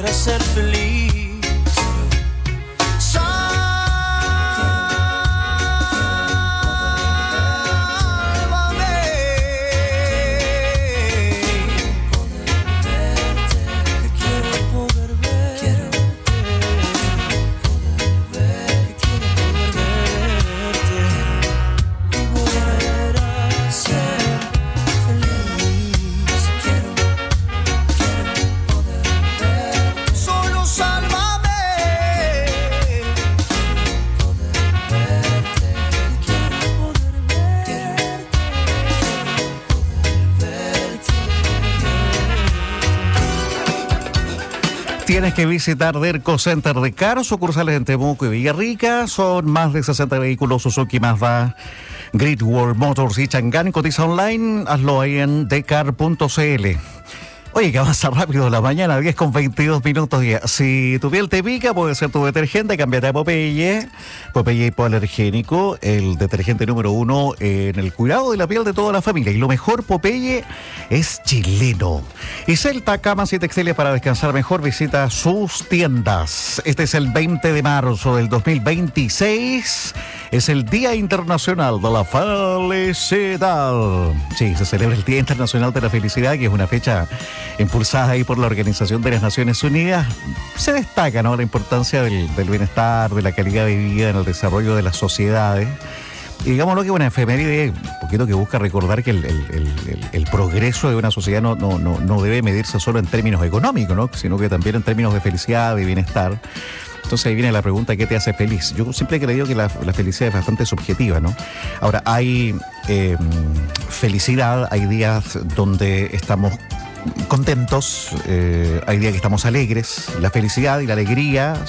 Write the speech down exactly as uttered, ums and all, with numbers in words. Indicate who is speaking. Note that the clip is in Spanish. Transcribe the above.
Speaker 1: poder hacer feliz.
Speaker 2: Tienes que visitar Derco Center de Car, sucursales en Temuco y Villarrica. Son más de sesenta vehículos Suzuki, Mazda, Great Wall Motors y Chang'an. Cotiza online, hazlo ahí en decar punto c l. Oye, que avanza rápido la mañana, diez con veintidós minutos ya. Si tu piel te pica, puede ser tu detergente, cámbiate a Popeye. Popeye hipoalergénico, el detergente número uno en el cuidado de la piel de toda la familia. Y lo mejor, Popeye es chileno. Y Celta, camas y textiles para descansar mejor, visita sus tiendas. Este es el veinte de marzo del dos mil veintiséis. Es el Día Internacional de la Felicidad. Sí, se celebra el Día Internacional de la Felicidad, que es una fecha impulsada ahí por la Organización de las Naciones Unidas. Se destaca, ¿no?, la importancia del, del bienestar, de la calidad de vida en el desarrollo de las sociedades. Y digámoslo que es una efeméride un poquito que busca recordar que el, el, el, el, el progreso de una sociedad no, no, no, no debe medirse solo en términos económicos, ¿no?, sino que también en términos de felicidad, de bienestar. Entonces ahí viene la pregunta: ¿qué te hace feliz? Yo siempre he creído que la, la felicidad es bastante subjetiva, ¿no? Ahora, hay eh, felicidad, hay días donde estamos contentos, eh, hay días que estamos alegres. La felicidad y la alegría